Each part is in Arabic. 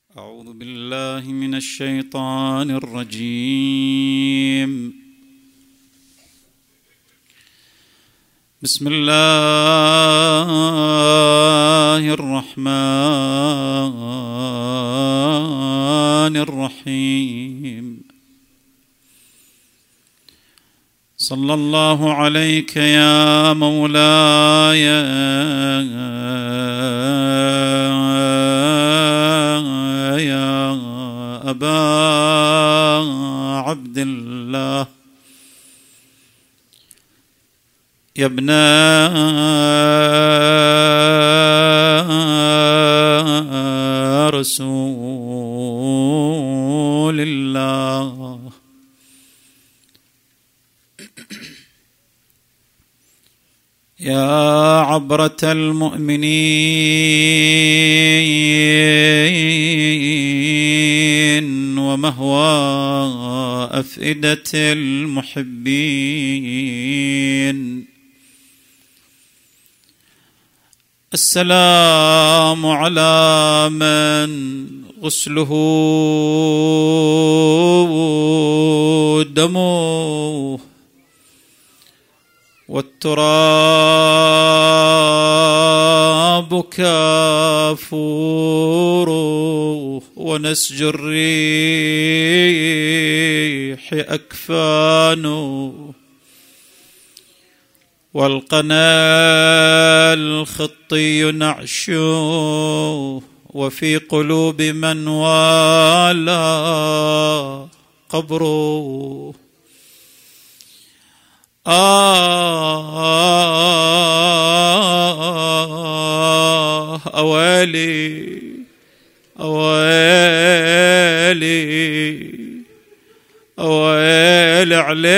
أعوذ بالله من الشيطان الرجيم. بسم الله الرحمن الرحيم. صلى الله عليك يا مولاي يا أبا عبد الله، يا ابن رسول الله. يا عبرة المؤمنين ومهوى أفئدة المحبين، السلام على من غسله دمه والتراب كافوره ونسج الريح أكفانه، والقنا الخطي نعشه، وفي قلوب من والاه قبره. أويلي أويلي أويلي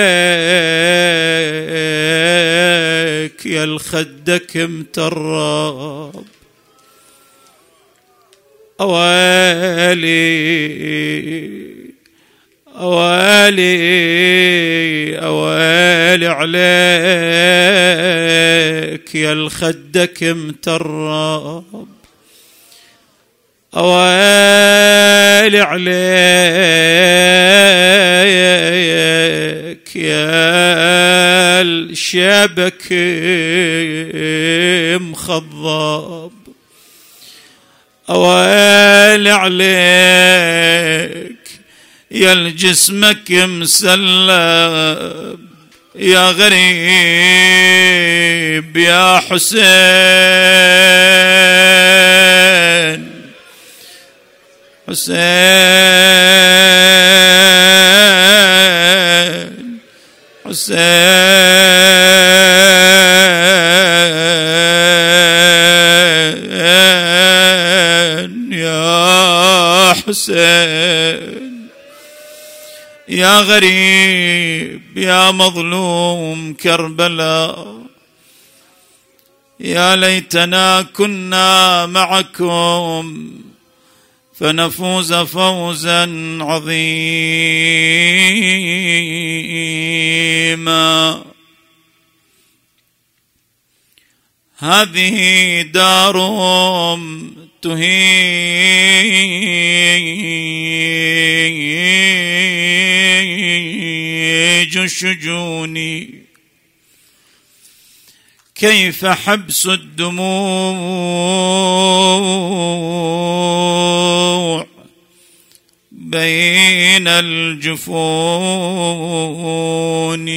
عليك يا الخدك متراب، أويلي أويلي أويلي عليك يا الخدك متراب، أويلي عليك يا الشبك مخضب، أويلي عليك يا الجسمك مسلب، يا غريب يا حسين حسين حسين يا حسين، يا غريب يا مظلوم كربلاء، يا ليتنا كنا معكم فنفوز فوزا عظيما. هذه دارهم تهيج الشجون، كيف حبس الدموع بين الجفون،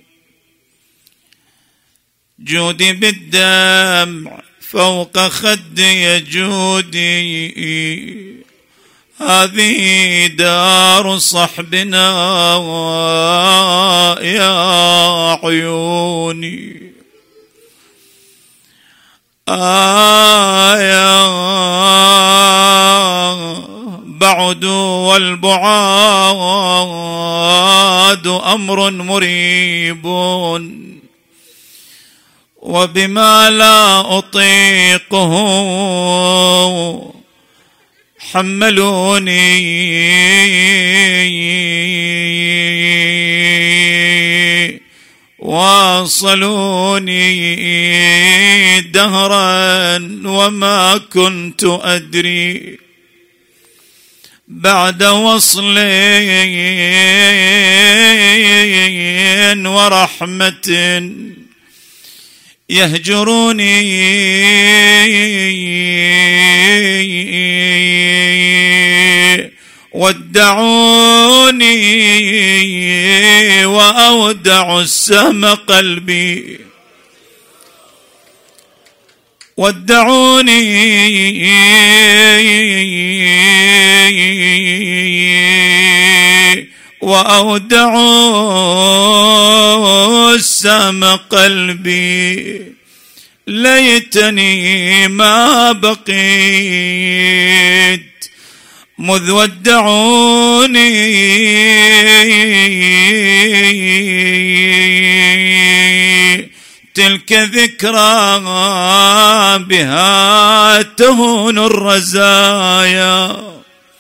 جودي بالدمع فوق خدي جودي، هذه دار صحبنا يا عيوني، بعد والبعاد أمر مريب، وبما لا أطيقه حملوني، واصلوني دهرا وما كنت أدري بعد وصل ورحمة يهجروني ودعوني وأودع السهم قلبي ودعوني وأودعوا السهم قلبي ليتني ما بقيت مذ ودعوني تلك ذكرى بها تهون الرزايا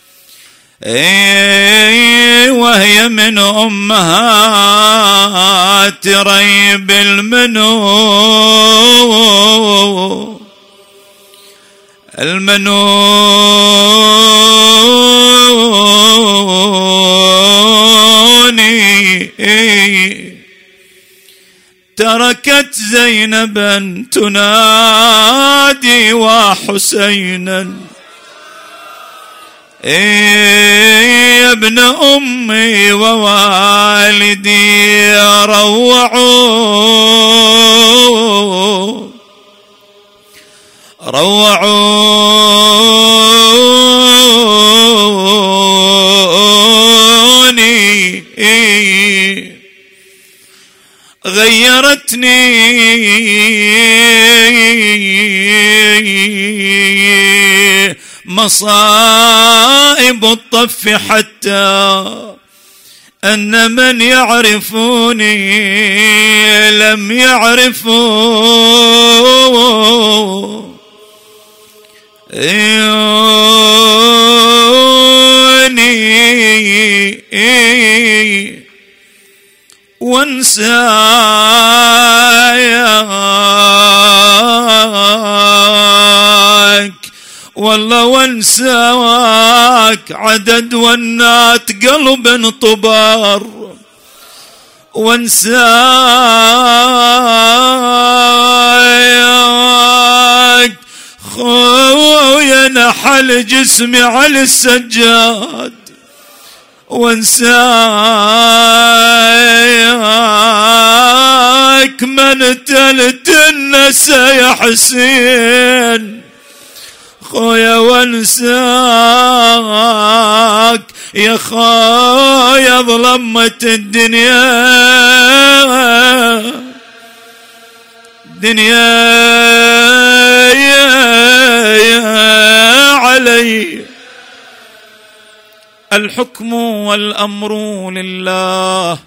وهي من أمهات ريب المنون تركت زينبا تنادي وحسينا يا ابن أمي ووالدي روعوني غيرتني مصائب الطف حتى أن من يعرفوني لم يعرفوني وانساك والله وانساك عدد ونات قلب طبار وانساك خويا نحل جسمي على السجاد وانساك من تلت النسى يا حسين خويا وانساك يا خويا ظلمت الدنيا علي الحكم والأمر لله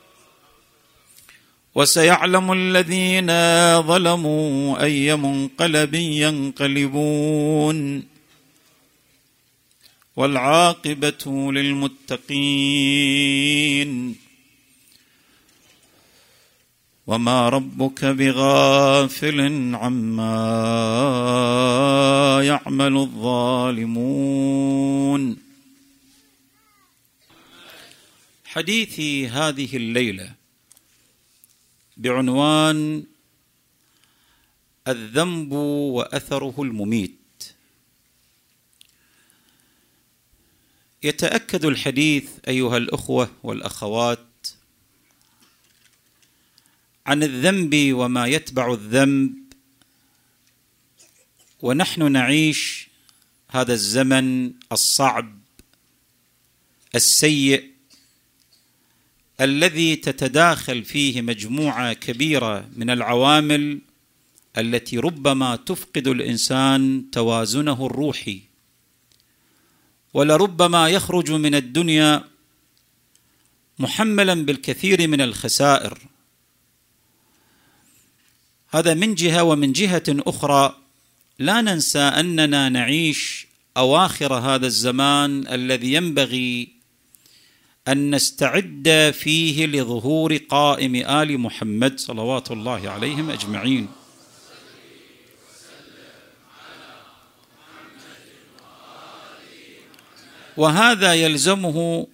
وسيعلم الذين ظلموا أي منقلب ينقلبون والعاقبة للمتقين وما ربك بغافل عما يعمل الظالمون. حديثي هذه الليلة بعنوان الذنب وأثره المميت. يتأكد الحديث أيها الأخوة والأخوات عن الذنب وما يتبع الذنب، ونحن نعيش هذا الزمن الصعب السيء الذي تتداخل فيه مجموعة كبيرة من العوامل التي ربما تفقد الإنسان توازنه الروحي، ولربما يخرج من الدنيا محملا بالكثير من الخسائر. هذا من جهة، ومن جهة أخرى لا ننسى أننا نعيش أواخر هذا الزمان الذي ينبغي أن نستعد فيه لظهور قائم آل محمد صلوات الله عليهم أجمعين. وهذا يلزمه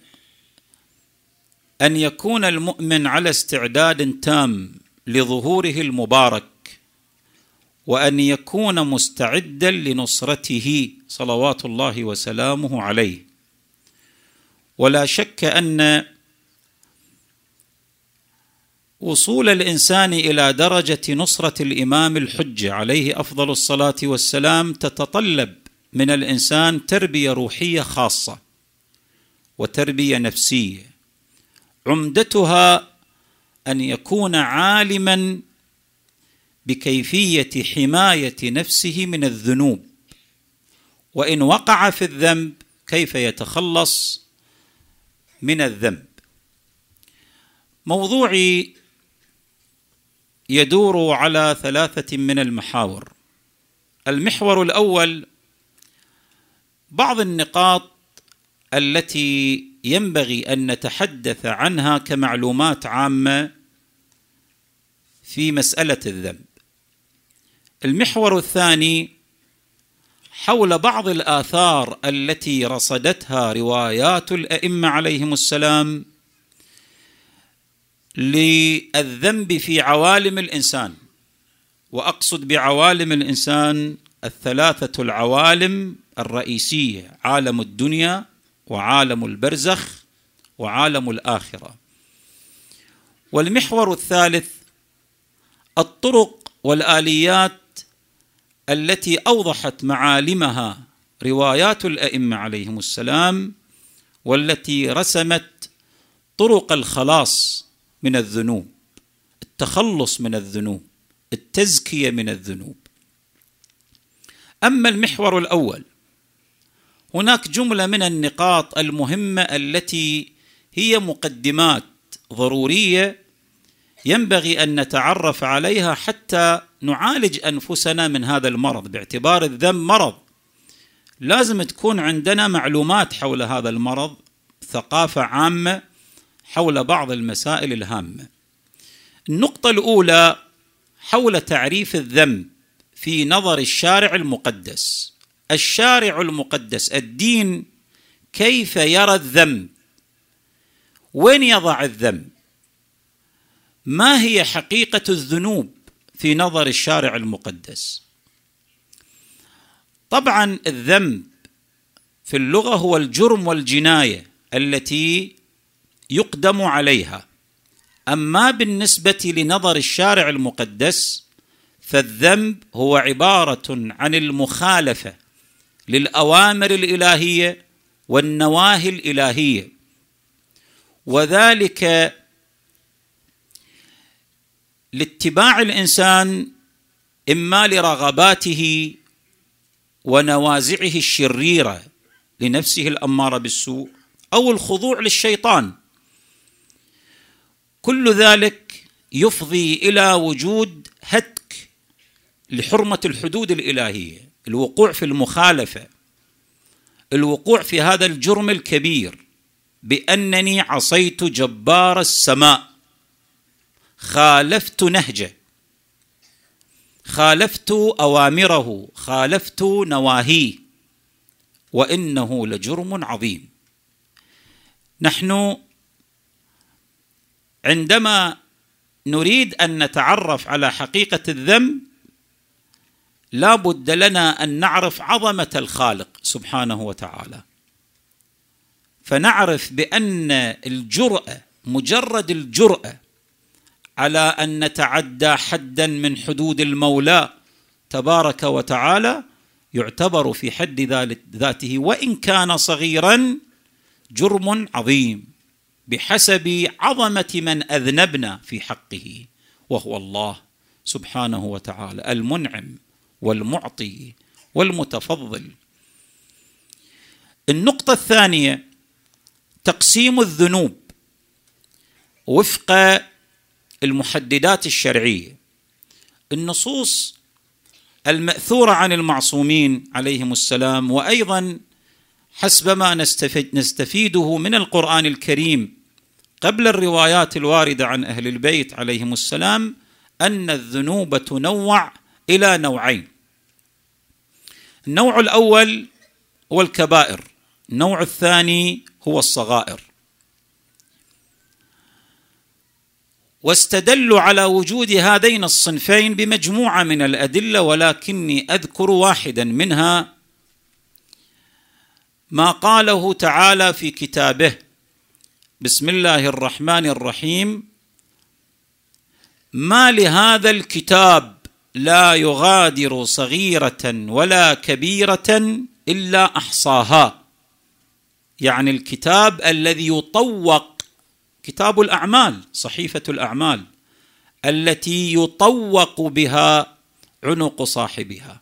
أن يكون المؤمن على استعداد تام لظهوره المبارك، وأن يكون مستعدا لنصرته صلوات الله وسلامه عليه. ولا شك أن وصول الإنسان إلى درجة نصرة الإمام الحجة عليه أفضل الصلاة والسلام تتطلب من الإنسان تربية روحية خاصة وتربية نفسية، عمدتها أن يكون عالما بكيفية حماية نفسه من الذنوب، وإن وقع في الذنب كيف يتخلص من الذنب. موضوعي يدور على 3 من المحاور. المحور الأول بعض النقاط التي ينبغي أن نتحدث عنها كمعلومات عامة في مسألة الذنب. المحور الثاني حول بعض الآثار التي رصدتها روايات الأئمة عليهم السلام للذنب في عوالم الإنسان، وأقصد بعوالم الإنسان 3 العوالم الرئيسية: عالم الدنيا، وعالم البرزخ، وعالم الآخرة. والمحور الثالث الطرق والآليات التي أوضحت معالمها روايات الأئمة عليهم السلام، والتي رسمت طرق الخلاص من الذنوب، التخلص من الذنوب، التزكية من الذنوب. أما المحور الأول، هناك جملة من النقاط المهمة التي هي مقدمات ضرورية ينبغي أن نتعرف عليها حتى نعالج أنفسنا من هذا المرض، باعتبار الذنب مرض. لازم تكون عندنا معلومات حول هذا المرض، ثقافة عامة حول بعض المسائل الهامة. النقطة الأولى حول تعريف الذنب في نظر الشارع المقدس. الشارع المقدس، الدين، كيف يرى الذنب؟ وين يضع الذنب؟ ما هي حقيقة الذنوب في نظر الشارع المقدس؟ طبعا الذنب في اللغة هو الجرم والجناية التي يقدم عليها. أما بالنسبة لنظر الشارع المقدس فالذنب هو عبارة عن المخالفة للأوامر الإلهية والنواهي الإلهية، وذلك لاتباع الإنسان إما لرغباته ونوازعه الشريرة لنفسه الأمارة بالسوء، أو الخضوع للشيطان. كل ذلك يفضي إلى وجود هتك لحرمة الحدود الإلهية، الوقوع في المخالفة، الوقوع في هذا الجرم الكبير بأنني عصيت جبار السماء، خالفت نهجه، خالفت أوامره، خالفت نواهيه، وإنه لجرم عظيم. نحن عندما نريد أن نتعرف على حقيقة الذنب لا بد لنا أن نعرف عظمة الخالق سبحانه وتعالى، فنعرف بأن الجرأة، مجرد الجرأة على أن نتعدى حدا من حدود المولى تبارك وتعالى يعتبر في حد ذاته وإن كان صغيرا جرم عظيم بحسب عظمة من أذنبنا في حقه، وهو الله سبحانه وتعالى المنعم والمعطي والمتفضل. النقطة الثانية تقسيم الذنوب وفق المحددات الشرعية. النصوص المأثورة عن المعصومين عليهم السلام، وأيضا حسب ما نستفيده من القرآن الكريم قبل الروايات الواردة عن أهل البيت عليهم السلام، أن الذنوب تنوع إلى نوعين. النوع الأول هو الكبائر النوع الثاني هو الصغائر. واستدلوا على وجود هذين الصنفين بمجموعة من الأدلة، ولكني أذكر واحدا منها، ما قاله تعالى في كتابه: بسم الله الرحمن الرحيم: ما لهذا الكتاب لا يغادر صغيرة ولا كبيرة إلا أحصاها. يعني الكتاب الذي يطوق، كتاب الأعمال، صحيفة الأعمال التي يطوق بها عنق صاحبها.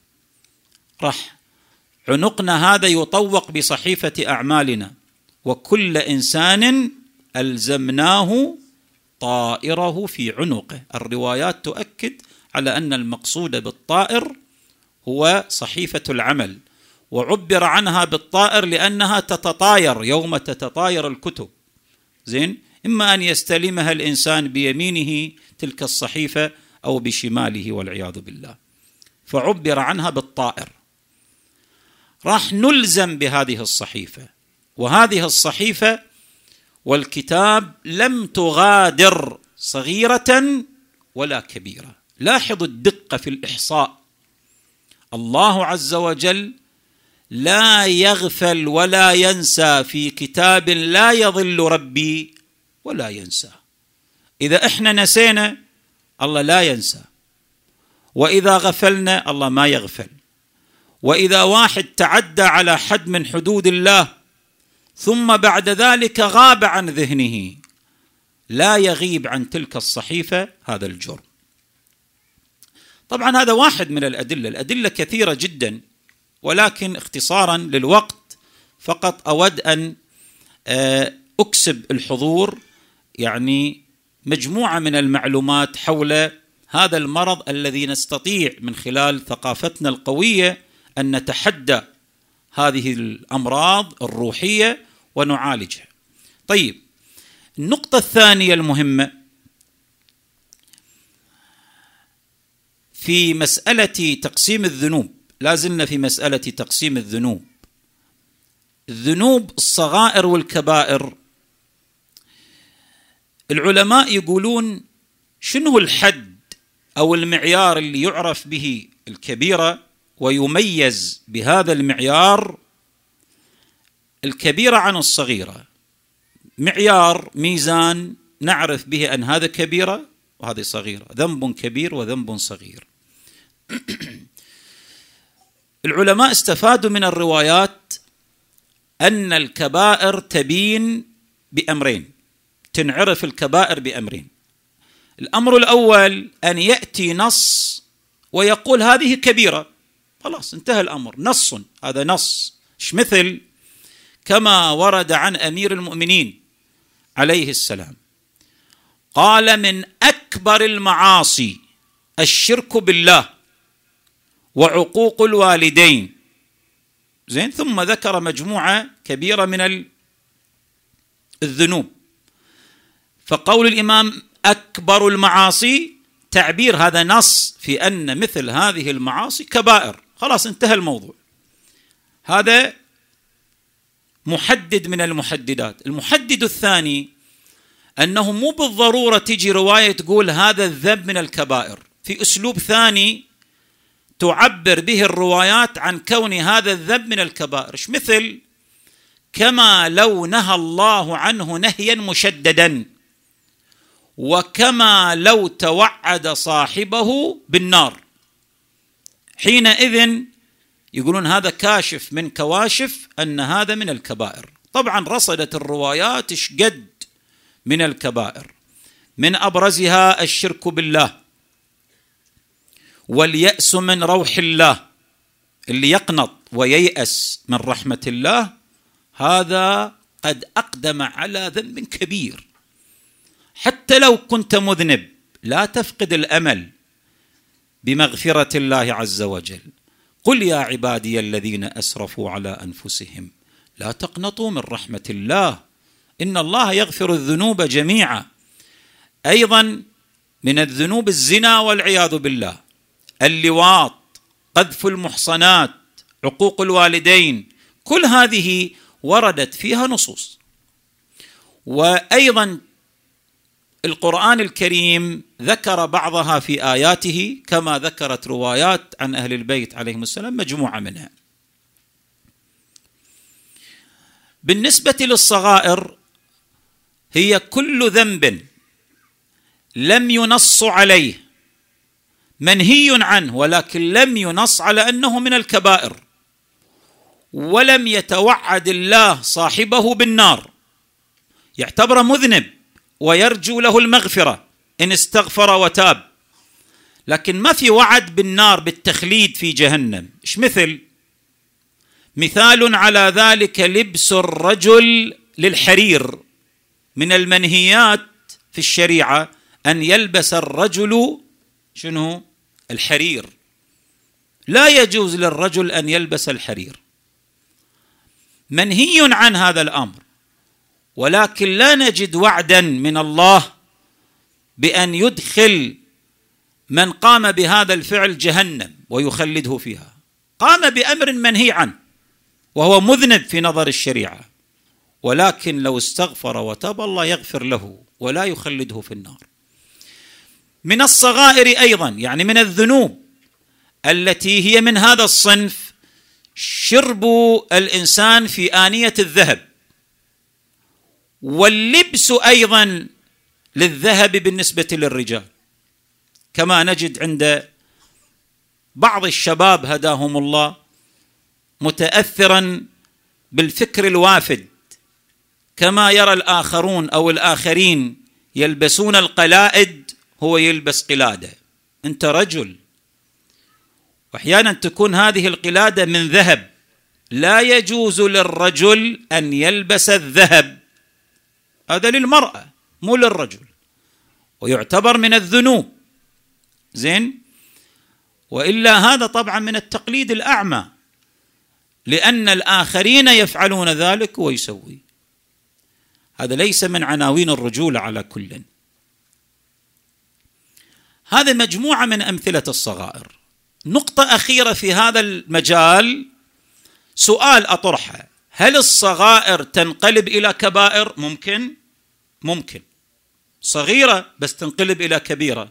عنقنا هذا يطوق بصحيفة أعمالنا، وكل إنسان ألزمناه طائره في عنقه. الروايات تؤكد على أن المقصود بالطائر هو صحيفة العمل، وعبر عنها بالطائر لأنها تتطاير يوم تتطاير الكتب. إما أن يستلمها الإنسان بيمينه تلك الصحيفة أو بشماله والعياذ بالله، فعبر عنها بالطائر. راح نلزم بهذه الصحيفة، وهذه الصحيفة والكتاب لم تغادر صغيرة ولا كبيرة. لاحظوا الدقة في الإحصاء. الله عز وجل لا يغفل ولا ينسى، في كتاب لا يضل ربي ولا ينسى. إذا إحنا نسينا الله لا ينسى، وإذا غفلنا الله ما يغفل. وإذا واحد تعدى على حد من حدود الله ثم بعد ذلك غاب عن ذهنه، لا يغيب عن تلك الصحيفة هذا الجرم. طبعا هذا واحد من الأدلة كثيرة جدا، ولكن اختصارا للوقت فقط أود أن أكسب الحضور يعني مجموعة من المعلومات حول هذا المرض الذي نستطيع من خلال ثقافتنا القوية أن نتحدى هذه الأمراض الروحية ونعالجها. طيب، النقطة الثانية المهمة في مسألة تقسيم الذنوب، لازلنا في مسألة تقسيم الذنوب. الذنوب الصغائر والكبائر، العلماء يقولون شنو الحد أو المعيار اللي يعرف به الكبيرة ويميز بهذا المعيار الكبيرة عن الصغيرة. معيار، ميزان نعرف به أن هذا كبيرة وهذه صغيرة، ذنب كبير وذنب صغير. العلماء استفادوا من الروايات أن الكبائر تبين بأمرين، تنعرف الكبائر بأمرين. الأمر الأول أن يأتي نص ويقول هذه كبيرة، خلاص انتهى الأمر، نص، هذا نص. مثل كما ورد عن أمير المؤمنين عليه السلام، قال: من أكبر المعاصي الشرك بالله وعقوق الوالدين. ثم ذكر مجموعة كبيرة من الذنوب. فقول الإمام أكبر المعاصي تعبير، هذا نص في أن مثل هذه المعاصي كبائر، خلاص انتهى الموضوع. هذا محدد من المحددات. المحدد الثاني أنه مو بالضرورة تجي رواية تقول هذا الذنب من الكبائر، في أسلوب ثاني تعبر به الروايات عن كون هذا الذنب من الكبائر. مثل كما لو نهى الله عنه نهيا مشددا، وكما لو توعد صاحبه بالنار، حينئذ يقولون هذا كاشف من كواشف أن هذا من الكبائر. طبعا رصدت الروايات شقد من الكبائر، من أبرزها الشرك بالله، واليأس من روح الله، اللي يقنط وييأس من رحمة الله هذا قد أقدم على ذنب كبير. حتى لو كنت مذنب لا تفقد الأمل بمغفرة الله عز وجل. قل يا عبادي الذين أسرفوا على أنفسهم لا تقنطوا من رحمة الله إن الله يغفر الذنوب جميعا. أيضا من الذنوب الزنا والعياذ بالله، اللواط، قذف المحصنات، عقوق الوالدين، كل هذه وردت فيها نصوص. وأيضا القرآن الكريم ذكر بعضها في آياته، كما ذكرت روايات عن أهل البيت عليهم السلام مجموعة منها. بالنسبة للصغائر هي كل ذنب لم ينص عليه، منهي عنه، ولكن لم ينص على أنه من الكبائر، ولم يتوعد الله صاحبه بالنار، يعتبر مذنب ويرجو له المغفرة إن استغفر وتاب، لكن ما في وعد بالنار بالتخليد في جهنم. إيش مثال على ذلك لبس الرجل للحرير. من المنهيات في الشريعة أن يلبس الرجل شنو؟ الحرير. لا يجوز للرجل أن يلبس الحرير، منهي عن هذا الأمر، ولكن لا نجد وعدا من الله بأن يدخل من قام بهذا الفعل جهنم ويخلده فيها. قام بأمر منهي عنه وهو مذنب في نظر الشريعة، ولكن لو استغفر وتاب الله يغفر له ولا يخلده في النار. من الصغائر أيضا، يعني من الذنوب التي هي من هذا الصنف، شرب الإنسان في آنية الذهب، واللبس أيضا للذهب بالنسبة للرجال، كما نجد عند بعض الشباب هداهم الله متأثرا بالفكر الوافد، كما يرى الآخرون أو الآخرين يلبسون القلائد هو يلبس قلادة. أنت رجل، وأحيانا تكون هذه القلادة من ذهب، لا يجوز للرجل أن يلبس الذهب، هذا للمرأة مو للرجل، ويعتبر من الذنوب. زين، وإلا هذا طبعا من التقليد الأعمى، لأن الآخرين يفعلون ذلك ويسوي. هذا ليس من عناوين الرجولة على كل. هذا مجموعة من أمثلة الصغائر. نقطة أخيرة في هذا المجال، سؤال أطرحه: هل الصغائر تنقلب إلى كبائر؟ ممكن صغيرة بس تنقلب إلى كبيرة.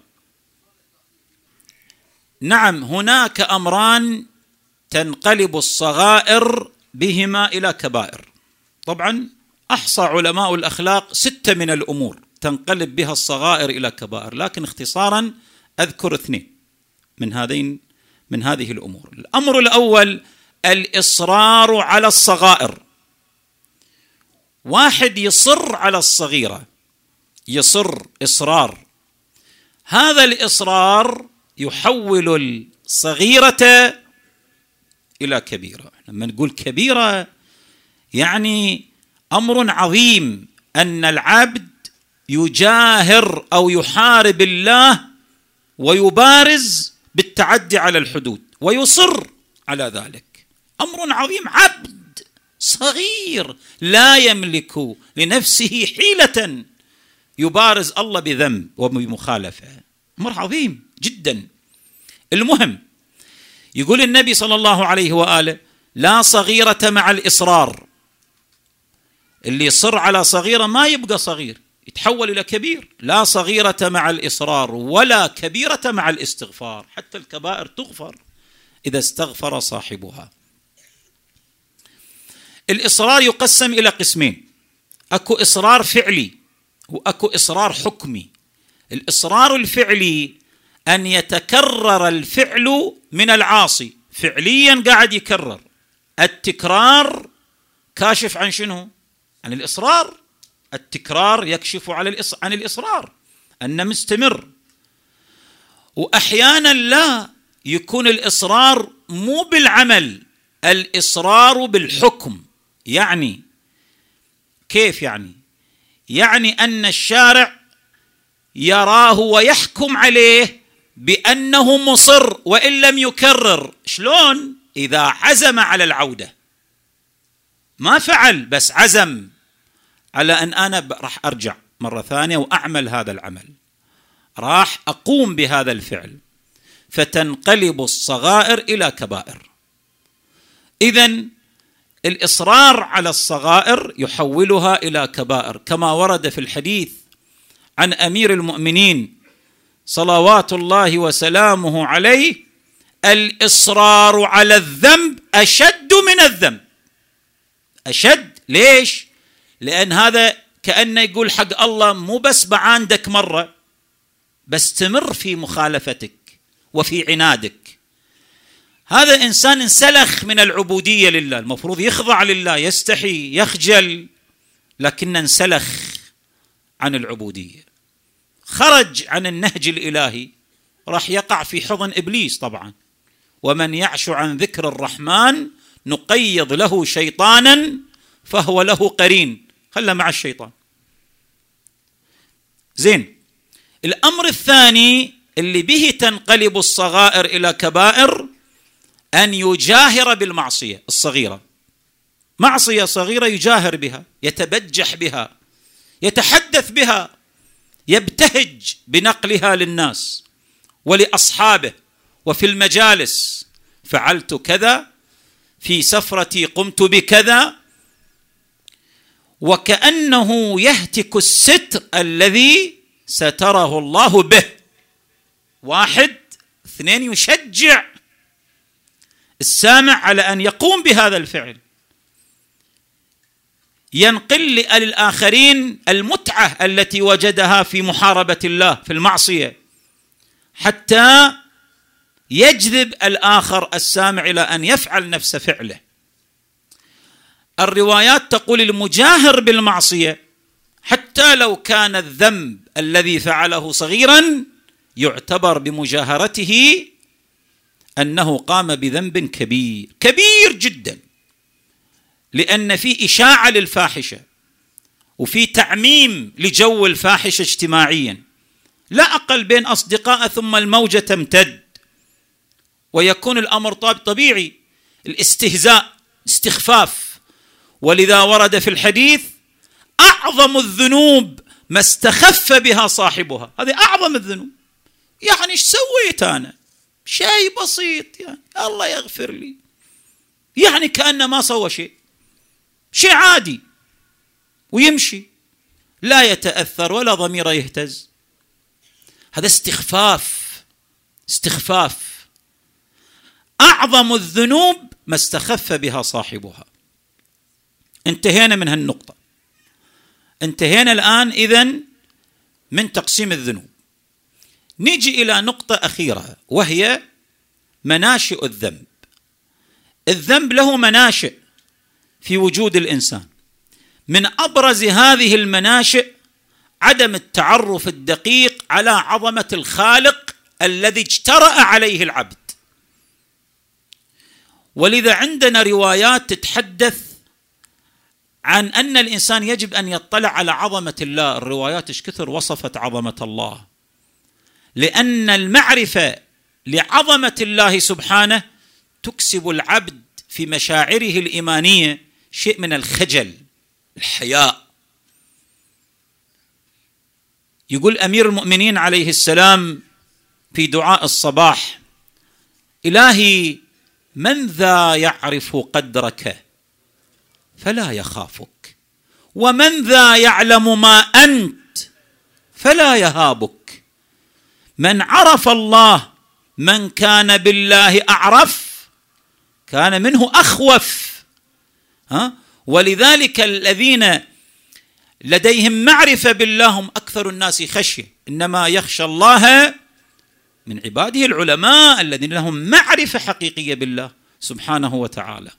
نعم، هناك أمران تنقلب الصغائر بهما إلى كبائر. طبعا أحصى علماء الأخلاق 6 من الأمور تنقلب بها الصغائر إلى كبائر، لكن اختصارا أذكر 2 من هذه الأمور. الأمر الأول الإصرار على الصغائر. واحد يصر على الصغيرة، يصر إصرار، هذا الإصرار يحول الصغيرة إلى كبيرة. لما نقول كبيرة يعني أمر عظيم، أن العبد يجاهر أو يحارب الله ويبارز بالتعدي على الحدود ويصر على ذلك. أمر عظيم، عبد صغير لا يملك لنفسه حيلة يبارز الله بذنب وبمخالفة، أمر عظيم جدا. المهم، يقول النبي صلى الله عليه وآله: لا صغيرة مع الإصرار. اللي يصر على صغيرة ما يبقى صغير، يتحول إلى كبير. لا صغيرة مع الإصرار ولا كبيرة مع الاستغفار، حتى الكبائر تغفر إذا استغفر صاحبها. الإصرار يقسم إلى قسمين: أكو إصرار فعلي وأكو إصرار حكمي. الإصرار الفعلي أن يتكرر الفعل من العاصي، فعليا قاعد يكرر. التكرار كاشف عن شنو؟ عن الإصرار. التكرار يكشف عن الإصرار أنه مستمر. وأحيانا لا يكون الإصرار مو بالعمل، الإصرار بالحكم. يعني كيف يعني أن الشارع يراه ويحكم عليه بأنه مصر وإن لم يكرر. شلون؟ إذا عزم على العودة، ما فعل بس عزم على أن أنا راح أرجع مرة ثانية وأعمل هذا العمل، راح أقوم بهذا الفعل، فتنقلب الصغائر إلى كبائر. إذن الإصرار على الصغائر يحولها إلى كبائر، كما ورد في الحديث عن أمير المؤمنين صلوات الله وسلامه عليه: الإصرار على الذنب أشد من الذنب. أشد. ليش؟ لأن هذا كأنه يقول حق الله: مو بس بعاندك مرة، بس تمر في مخالفتك وفي عنادك. هذا إنسان انسلخ من العبودية لله، المفروض يخضع لله، يستحي، يخجل، لكن انسلخ عن العبودية، خرج عن النهج الإلهي، راح يقع في حضن إبليس طبعا. ومن يعش عن ذكر الرحمن نقيض له شيطانا فهو له قرين، خلى مع الشيطان. زين. الأمر الثاني اللي به تنقلب الصغائر إلى كبائر أن يجاهر بالمعصية الصغيرة. معصية صغيرة يجاهر بها، يتبجح بها، يتحدث بها، يبتهج بنقلها للناس ولأصحابه وفي المجالس: فعلت كذا، في سفرتي قمت بكذا، وكأنه يهتك الستر الذي ستره الله به. 1 2 يشجع السامع على أن يقوم بهذا الفعل، ينقل للآخرين المتعة التي وجدها في محاربة الله في المعصية، حتى يجذب الآخر السامع إلى أن يفعل نفس فعله. الروايات تقول المجاهر بالمعصية حتى لو كان الذنب الذي فعله صغيرا يعتبر بمجاهرته أنه قام بذنب كبير كبير جدا، لأن في إشاعة للفاحشة وفي تعميم لجو الفاحشة اجتماعيا، لا أقل بين أصدقاء، ثم الموجة تمتد ويكون الأمر طبيعي، الاستهزاء، استخفاف. ولذا ورد في الحديث: أعظم الذنوب ما استخف بها صاحبها. هذه أعظم الذنوب. يعني إيش سويت أنا؟ شيء بسيط، يعني الله يغفر لي، يعني كأنه ما سوى شيء عادي، ويمشي لا يتأثر ولا ضميره يهتز. هذا استخفاف. أعظم الذنوب ما استخف بها صاحبها. انتهينا من هالنقطة. انتهينا الآن إذن من تقسيم الذنوب. نيجي إلى نقطة أخيرة، وهي مناشئ الذنب. الذنب له مناشئ في وجود الإنسان. من أبرز هذه المناشئ عدم التعرف الدقيق على عظمة الخالق الذي اجترأ عليه العبد. ولذا عندنا روايات تتحدث عن أن الإنسان يجب أن يطلع على عظمة الله. الروايات إيش كثر وصفت عظمة الله، لأن المعرفة لعظمة الله سبحانه تكسب العبد في مشاعره الإيمانية شيء من الخجل، الحياء. يقول أمير المؤمنين عليه السلام في دعاء الصباح: إلهي من ذا يعرف قدرك فلا يخافك، ومن ذا يعلم ما أنت فلا يهابك. من عرف الله، من كان بالله أعرف كان منه أخوف. ولذلك الذين لديهم معرفة بالله هم أكثر الناس خشية. إنما يخشى الله من عباده العلماء الذين لهم معرفة حقيقية بالله سبحانه وتعالى.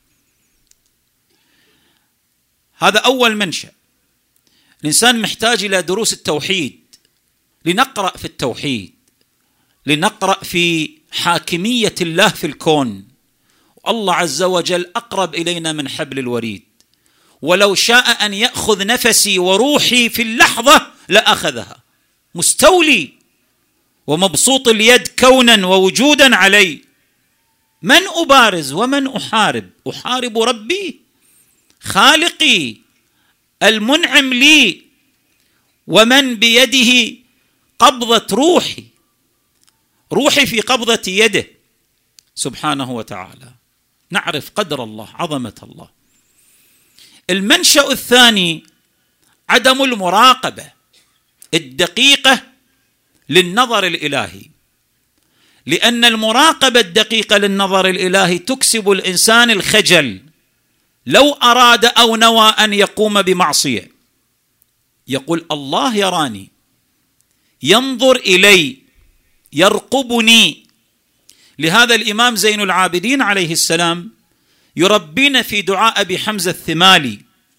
هذا أول منشأ. الإنسان محتاج إلى دروس التوحيد، لنقرأ في التوحيد، لنقرأ في حاكمية الله في الكون. الله عز وجل أقرب إلينا من حبل الوريد، ولو شاء أن يأخذ نفسي وروحي في اللحظة لأخذها، مستولي ومبسوط اليد كونا ووجودا علي. من أبارز ومن أحارب؟ أحارب ربي خالقي المنعم لي، ومن بيده قبضة روحي في قبضة يده سبحانه وتعالى. نعرف قدر الله، عظمة الله. المنشأ الثاني عدم المراقبة الدقيقة للنظر الإلهي، لأن المراقبة الدقيقة للنظر الإلهي تكسب الإنسان الخجل لو أراد أو نوى أن يقوم بمعصية، يقول الله يراني، ينظر إلي، يرقبني. لهذا الإمام زين العابدين عليه السلام يربينا في دعاء أبي حمزة الثمالي،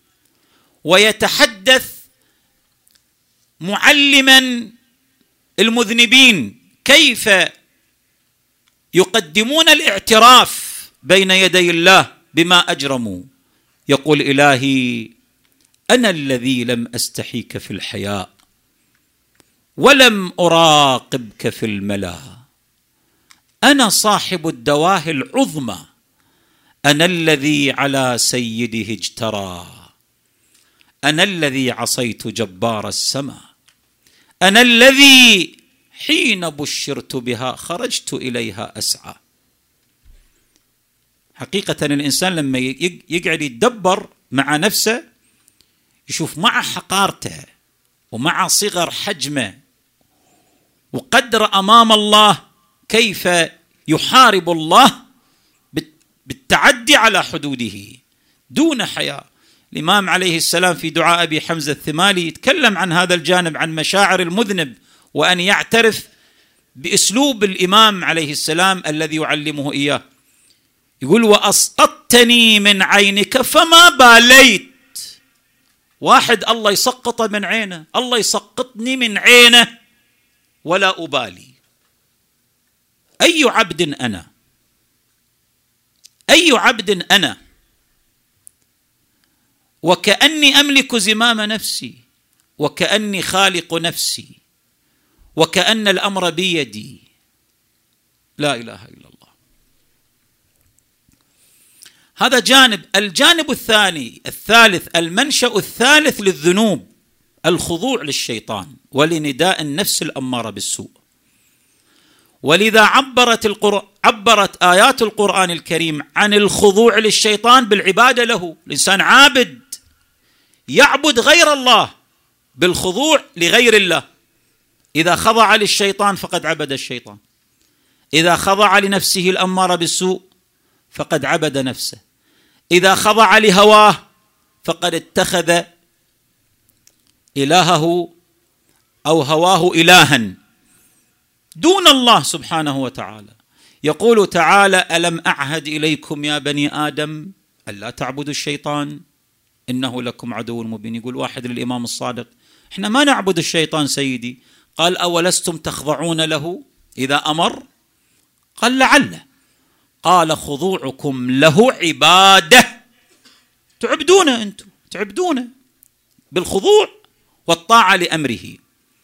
ويتحدث معلما المذنبين كيف يقدمون الاعتراف بين يدي الله بما أجرموا. يقول إلهي أنا الذي لم أستحيك في الحياء ولم أراقبك في الملا، أنا صاحب الدواهي العظمى، أنا الذي على سيده اجترى، أنا الذي عصيت جبار السماء، أنا الذي حين بشرت بها خرجت إليها أسعى. حقيقة الإنسان لما يقعد يتدبر مع نفسه يشوف مع حقارته ومع صغر حجمه وقدر أمام الله كيف يحارب الله بالتعدي على حدوده دون حياء. الإمام عليه السلام في دعاء أبي حمزة الثمالي يتكلم عن هذا الجانب، عن مشاعر المذنب، وأن يعترف بأسلوب الإمام عليه السلام الذي يعلمه إياه. يقول وأسقطتني من عينك فما باليت. واحد الله يسقط من عينه، الله يسقطني من عينه ولا أبالي. أي عبد أنا، أي عبد أنا، وكأني أملك زمام نفسي، وكأني خالق نفسي، وكأن الأمر بيدي. لا إله إلا الله. هذا جانب. الجانب الثاني الثالث، المنشأ الثالث للذنوب، الخضوع للشيطان ولنداء النفس الأمارة بالسوء. ولذا عبرت آيات القرآن الكريم عن الخضوع للشيطان بالعبادة له. الإنسان عابد يعبد غير الله بالخضوع لغير الله. إذا خضع للشيطان فقد عبد الشيطان، إذا خضع لنفسه الأمارة بالسوء فقد عبد نفسه، إذا خضع لهواه فقد اتخذ إلهه أو هواه إلها دون الله سبحانه وتعالى. يقول تعالى ألم أعهد إليكم يا بني آدم ألا تعبدوا الشيطان إنه لكم عدو مبين. يقول واحد للإمام الصادق إحنا ما نعبد الشيطان سيدي. قال أولستم تخضعون له إذا أمر؟ قال لعله. قال خضوعكم له عبادة، تعبدونه، أنتم تعبدونه بالخضوع والطاعة لأمره.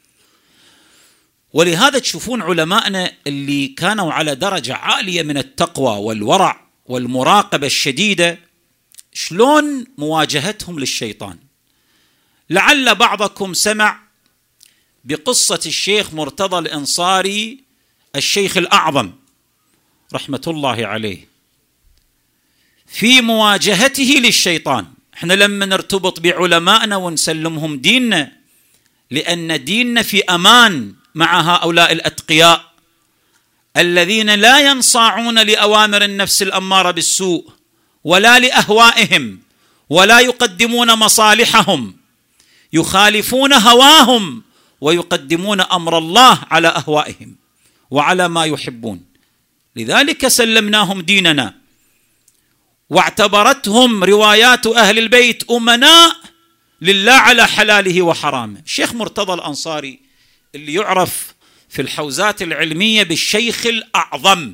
ولهذا تشوفون علماءنا اللي كانوا على درجة عالية من التقوى والورع والمراقبة الشديدة شلون مواجهتهم للشيطان. لعل بعضكم سمع بقصة الشيخ مرتضى الأنصاري الشيخ الأعظم رحمة الله عليه في مواجهته للشيطان. احنا لما نرتبط بعلمائنا ونسلمهم ديننا، لأن ديننا في أمان مع هؤلاء الأتقياء الذين لا ينصاعون لأوامر النفس الأمارة بالسوء ولا لأهوائهم، ولا يقدمون مصالحهم، يخالفون هواهم ويقدمون أمر الله على أهوائهم وعلى ما يحبون. لذلك سلمناهم ديننا، واعتبرتهم روايات أهل البيت أمناء لله على حلاله وحرامه. الشيخ مرتضى الأنصاري اللي يعرف في الحوزات العلمية بالشيخ الأعظم،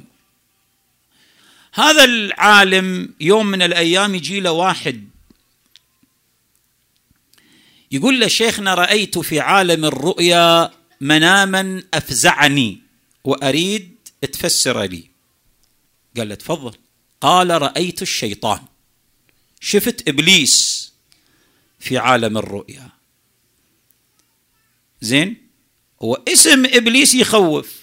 هذا العالم يوم من الأيام يجي له واحد يقول له شيخنا رأيت في عالم الرؤيا مناما أفزعني وأريد تفسر لي. قال له تفضل. قال رأيت الشيطان، شفت إبليس في عالم الرؤيا. زين، واسم إبليس يخوف.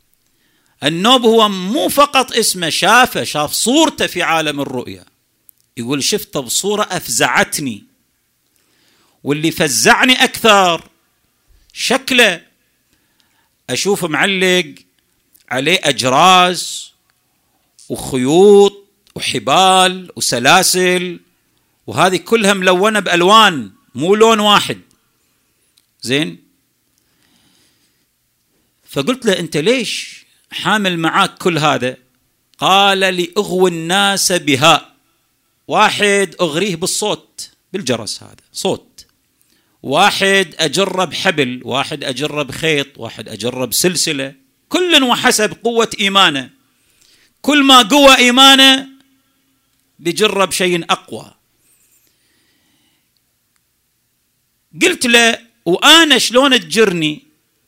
النوب هو مو فقط اسمه، شاف صورته في عالم الرؤيا. يقول شفته بصورة أفزعتني، واللي فزعني أكثر شكله، أشوف معلق عليه أجراس وخيوط وحبال وسلاسل، وهذه كلها ملونة بألوان مو لون واحد. زين، فقلت له أنت ليش حامل معاك كل هذا؟ قال لأغوي الناس بها. واحد أغريه بالصوت، بالجرس هذا صوت، واحد أجره بحبل، واحد أجره بخيط، واحد أجره بسلسلة، كل وحسب قوة إيمانه. كل ما قوة إيمانه بجره بشيء أقوى. قلت له وأنا شلون تجرني؟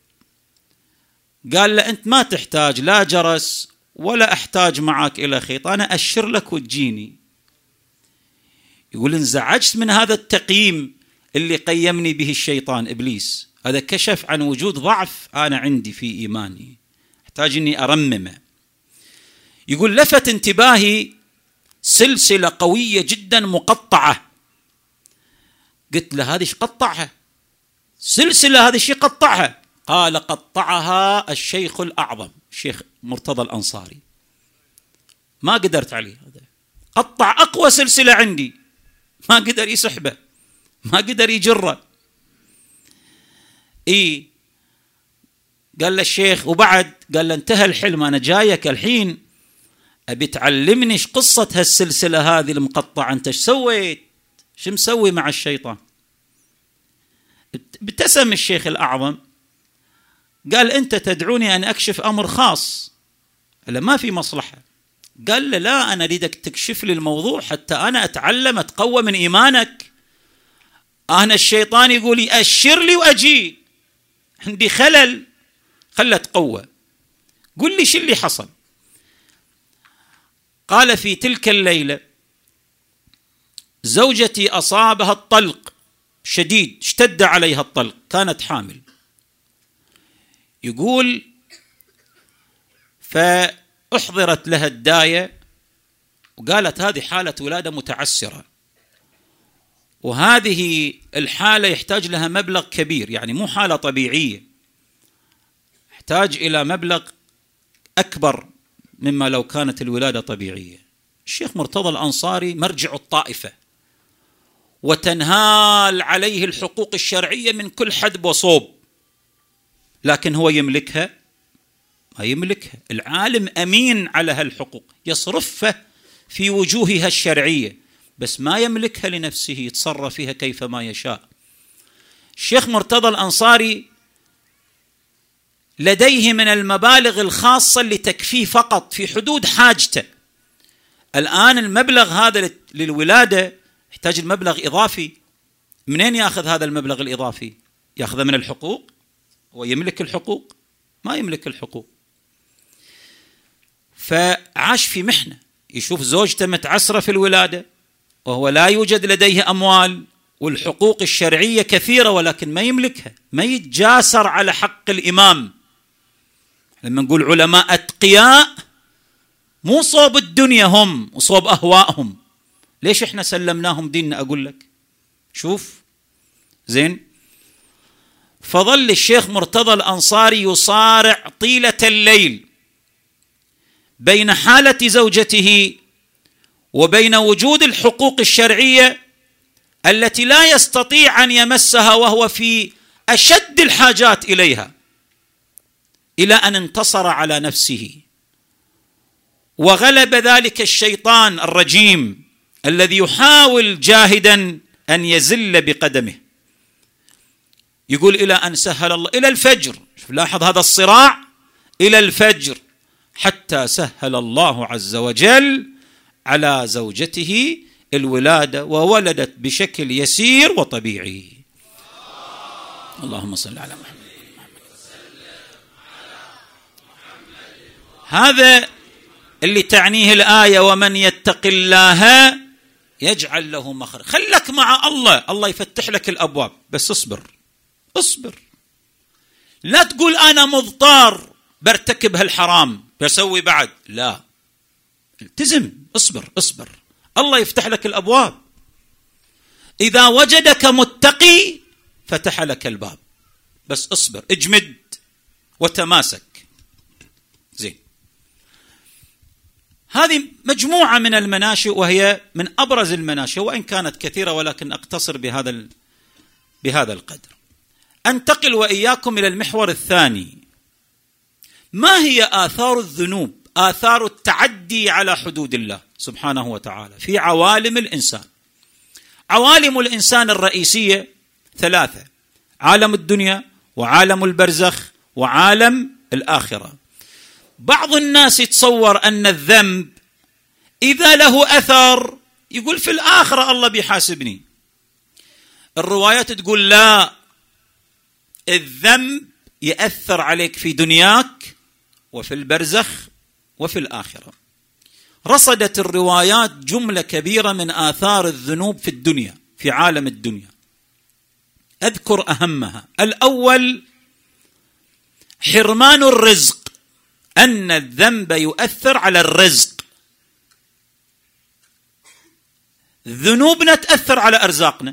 قال له أنت ما تحتاج لا جرس ولا أحتاج معك إلى خيط، أنا أشر لك وتجيني. يقول انزعجت من هذا التقييم اللي قيمني به الشيطان إبليس. هذا كشف عن وجود ضعف أنا عندي في إيماني، أحتاج أني أرممه. يقول لفت انتباهي سلسلة قوية جدا مقطعة. قلت له هذه ايش قطعها؟ سلسلة هذه ايش قطعها؟ قال قطعها الشيخ الأعظم الشيخ مرتضى الأنصاري، ما قدرت عليه. هذا قطع أقوى سلسلة عندي، ما قدر يسحبه، ما قدر يجره. قال له الشيخ وبعد؟ قال له انتهى الحلم، أنا جايك الحين أبي تعلمني ايش قصة هالسلسلة هذه المقطعة، أنت ايش سويت؟ شو مسوي مع الشيطان؟ ابتسم الشيخ الأعظم قال أنت تدعوني أن أكشف أمر خاص، هلا ما في مصلحة. قال له لا، أنا أريدك تكشف لي الموضوع حتى أنا أتعلم أتقوى من إيمانك. أنا الشيطان يقول لي أشر لي وأجي، عندي خلل، خلت قوة. قل لي شو اللي حصل؟ قال في تلك الليلة زوجتي أصابها الطلق شديد، اشتد عليها الطلق، كانت حامل. يقول فأحضرت لها الداية وقالت هذه حالة ولادة متعسرة، وهذه الحالة يحتاج لها مبلغ كبير، يعني مو حالة طبيعية، يحتاج إلى مبلغ أكبر مما لو كانت الولادة طبيعية. الشيخ مرتضى الأنصاري مرجع الطائفة، وتنهال عليه الحقوق الشرعية من كل حدب وصوب، لكن هو يملكها؟ ما يملكها. العالم أمين على هالحقوق، يصرفها في وجوهها الشرعية، بس ما يملكها لنفسه، يتصرف فيها كيفما يشاء. الشيخ مرتضى الأنصاري لديه من المبالغ الخاصة اللي تكفيه فقط في حدود حاجته. الآن المبلغ هذا للولادة يحتاج المبلغ إضافي. منين يأخذ هذا المبلغ الإضافي؟ يأخذه من الحقوق؟ هو يملك الحقوق؟ ما يملك الحقوق. فعاش في محنة، يشوف زوجته متعسرة في الولادة وهو لا يوجد لديه أموال، والحقوق الشرعية كثيرة ولكن ما يملكها، ما يتجاسر على حق الإمام. لما نقول علماء أتقياء مو صوب الدنيا هم وصوب أهوائهم. ليش إحنا سلمناهم ديننا؟ أقول لك شوف. زين، فظل الشيخ مرتضى الأنصاري يصارع طيلة الليل بين حالة زوجته وبين وجود الحقوق الشرعية التي لا يستطيع أن يمسها وهو في أشد الحاجات إليها، إلى أن انتصر على نفسه وغلب ذلك الشيطان الرجيم الذي يحاول جاهدا أن يزل بقدمه. يقول إلى أن سهل الله إلى الفجر، لاحظ هذا الصراع إلى الفجر، حتى سهل الله عز وجل على زوجته الولادة وولدت بشكل يسير وطبيعي. اللهم صل على محمد. هذا اللي تعنيه الآية ومن يتق الله يجعل له مخرج. خلك مع الله، الله يفتح لك الأبواب، بس اصبر اصبر. لا تقول أنا مضطر برتكب هالحرام بسوي بعد، لا، التزم، اصبر اصبر. الله يفتح لك الأبواب. إذا وجدك متقي فتح لك الباب، بس اصبر، اجمد وتماسك. زين، هذه مجموعة من المناشئ، وهي من أبرز المناشئ وإن كانت كثيرة، ولكن أقتصر بهذا القدر. أنتقل وإياكم إلى المحور الثاني. ما هي آثار الذنوب، آثار التعدي على حدود الله سبحانه وتعالى في عوالم الإنسان؟ عوالم الإنسان الرئيسية ثلاثة: عالم الدنيا، وعالم البرزخ، وعالم الآخرة. بعض الناس يتصور أن الذنب إذا له أثر يقول في الآخرة الله بيحاسبني. الروايات تقول لا، الذنب يأثر عليك في دنياك وفي البرزخ وفي الآخرة. رصدت الروايات جملة كبيرة من آثار الذنوب في الدنيا، في عالم الدنيا. أذكر أهمها. الأول حرمان الرزق، أن الذنب يؤثر على الرزق. ذنوبنا تأثر على أرزاقنا،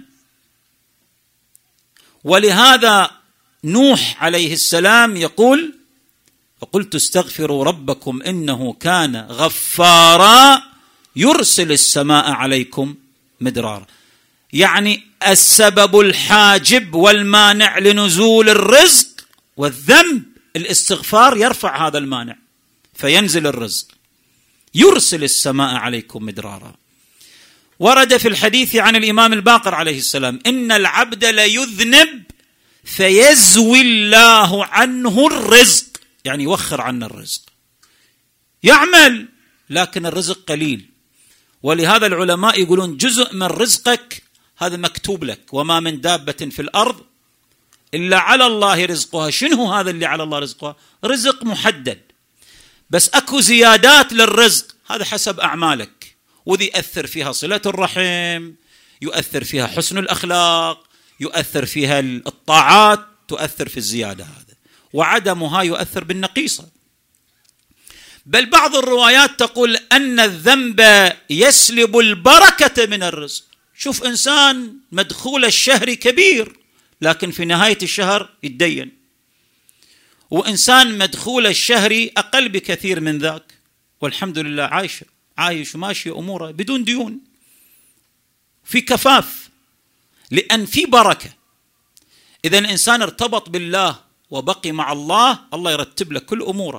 ولهذا نوح عليه السلام يقول: فقلت استغفروا ربكم إنه كان غفارا يرسل السماء عليكم مدرارا. يعني السبب الحاجب والمانع لنزول الرزق والذنب الاستغفار يرفع هذا المانع فينزل الرزق. يرسل السماء عليكم مدرارا. ورد في الحديث عن الإمام الباقر عليه السلام: إن العبد ليذنب فيزوي الله عنه الرزق، يعني يوخر عنا الرزق. يعمل لكن الرزق قليل. ولهذا العلماء يقولون جزء من رزقك هذا مكتوب لك: وما من دابة في الأرض إلا على الله رزقها. شنو هذا اللي على الله رزقها؟ رزق محدد، بس أكو زيادات للرزق، هذا حسب أعمالك. وذي يؤثر فيها صلة الرحم، يؤثر فيها حسن الأخلاق، يؤثر فيها الطاعات، تؤثر في الزيادة هذا، وعدمها يؤثر بالنقيصة. بل بعض الروايات تقول أن الذنب يسلب البركة من الرزق. شوف إنسان مدخول الشهر كبير لكن في نهاية الشهر يتدين، وإنسان مدخول الشهر أقل بكثير من ذاك والحمد لله عايش وماشي أموره بدون ديون، في كفاف، لأن في بركة. إذا الإنسان ارتبط بالله وبقي مع الله، الله يرتب له كل أموره.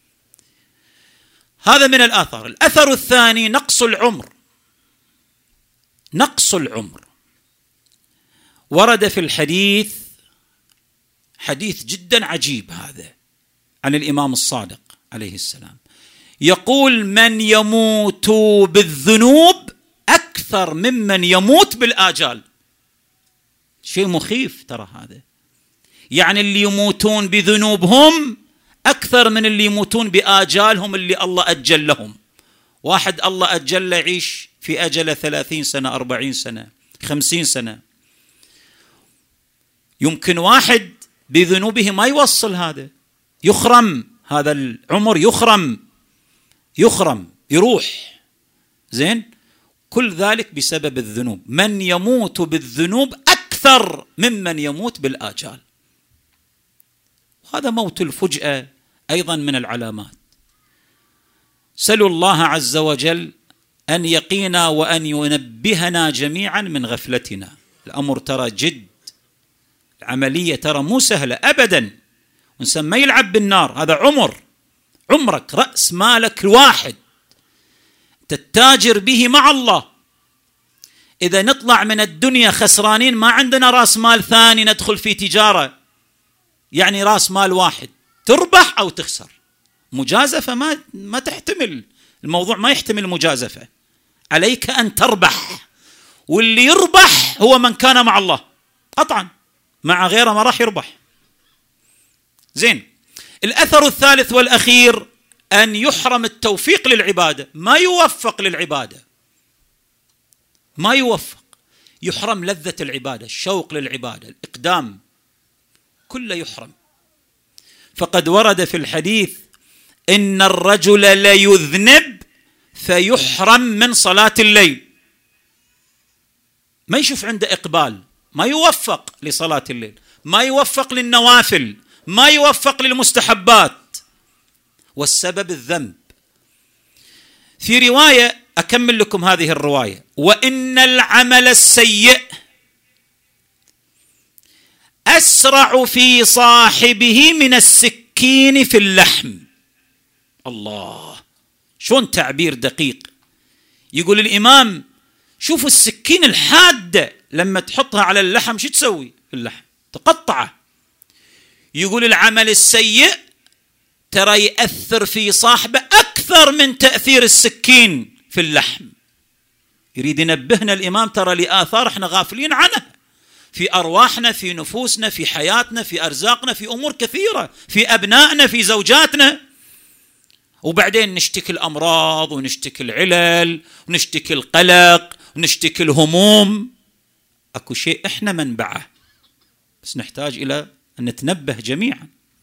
هذا من الآثار. الأثر الثاني نقص العمر. نقص العمر ورد في الحديث حديث جدا عجيب هذا عن الإمام الصادق عليه السلام، يقول: من يموت بالذنوب أكثر ممن يموت بالآجال. شيء مخيف ترى هذا، يعني اللي يموتون بذنوبهم أكثر من اللي يموتون بآجالهم اللي الله أجل لهم. واحد الله أجل يعيش في أجل 30 سنة 40 سنة 50 سنة، يمكن واحد بذنوبه ما يوصل هذا، يخرم هذا العمر، يخرم يروح. زين، كل ذلك بسبب الذنوب. من يموت بالذنوب أكثر ممن يموت بالآجال. هذا موت الفجأة أيضا من العلامات. سلوا الله عز وجل أن يقينا وأن ينبهنا جميعا من غفلتنا. الأمر ترى جد، العملية ترى مو سهلة أبدا. إنسان ما يلعب بالنار، هذا عمرك، رأس مالك الواحد تتاجر به مع الله. إذا نطلع من الدنيا خسرانين ما عندنا رأس مال ثاني ندخل في تجارة، يعني رأس مال واحد، تربح أو تخسر. مجازفة ما تحتمل، الموضوع ما يحتمل مجازفة، عليك أن تربح. واللي يربح هو من كان مع الله قطعا، مع غيره ما راح يربح. زين، الأثر الثالث والأخير أن يحرم التوفيق للعبادة، ما يوفق للعبادة، ما يوفق، يحرم لذة العبادة، الشوق للعبادة، الإقدام، كله يحرم. فقد ورد في الحديث: إن الرجل ليذنب فيحرم من صلاة الليل. ما يشوف عنده إقبال، ما يوفق لصلاة الليل، ما يوفق للنوافل، ما يوفق للمستحبات، والسبب الذنب. في رواية أكمل لكم هذه الرواية: وإن العمل السيء أسرع في صاحبه من السكين في اللحم. الله، شلون تعبير دقيق. يقول الإمام: شوفوا السكين الحادة لما تحطها على اللحم شو تسوي في اللحم؟ تقطعه. يقول العمل السيء ترى يأثر في صاحبه أكثر من تأثير السكين في اللحم. يريد ينبهنا الإمام ترى لآثار احنا غافلين عنها في أرواحنا، في نفوسنا، في حياتنا، في أرزاقنا، في أمور كثيرة، في أبنائنا، في زوجاتنا. وبعدين نشتكي الأمراض ونشتكي العلل ونشتكي القلق ونشتكي الهموم. أكو شيء إحنا منبعه، بس نحتاج إلى أن نتنبه جميعا.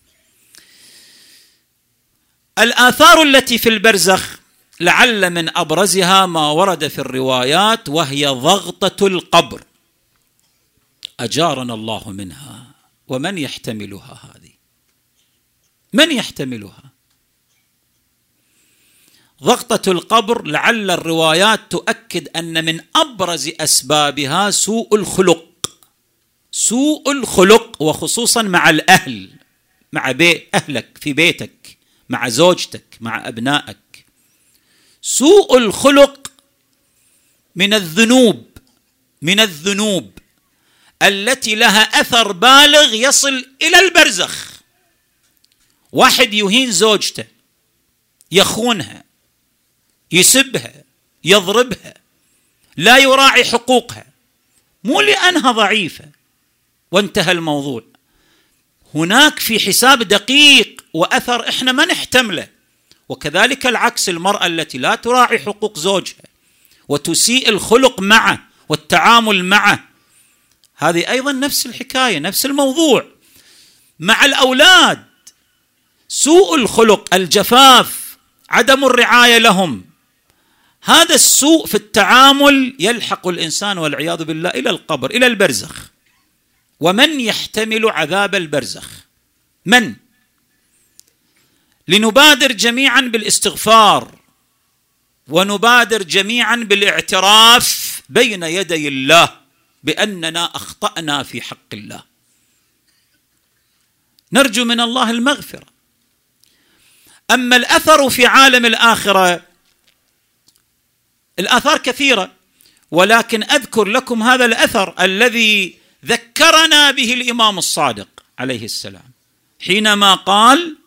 الآثار التي في البرزخ لعل من أبرزها ما ورد في الروايات، وهي ضغطة القبر، أجارنا الله منها. ومن يحتملها هذه؟ من يحتملها؟ ضغطة القبر لعل الروايات تؤكد أن من أبرز أسبابها سوء الخلق. سوء الخلق، وخصوصا مع الأهل، مع أهلك في بيتك، مع زوجتك، مع أبنائك. سوء الخلق من الذنوب التي لها أثر بالغ يصل إلى البرزخ. واحد يهين زوجته، يخونها، يسبها، يضربها، لا يراعي حقوقها، مو لأنها ضعيفة وانتهى الموضوع. هناك في حساب دقيق وأثر إحنا ما نحتمله. وكذلك العكس، المرأة التي لا تراعي حقوق زوجها وتسيء الخلق معه والتعامل معه، هذه أيضا نفس الحكاية، نفس الموضوع. مع الأولاد سوء الخلق، الجفاف، عدم الرعاية لهم، هذا السوء في التعامل يلحق الإنسان والعياذ بالله إلى القبر، إلى البرزخ. ومن يحتمل عذاب البرزخ؟ من؟ لنبادر جميعا بالاستغفار، ونبادر جميعا بالاعتراف بين يدي الله بأننا أخطأنا في حق الله، نرجو من الله المغفرة. أما الأثر في عالم الآخرة، الآثار كثيرة، ولكن أذكر لكم هذا الأثر الذي ذكرنا به الإمام الصادق عليه السلام حينما قال: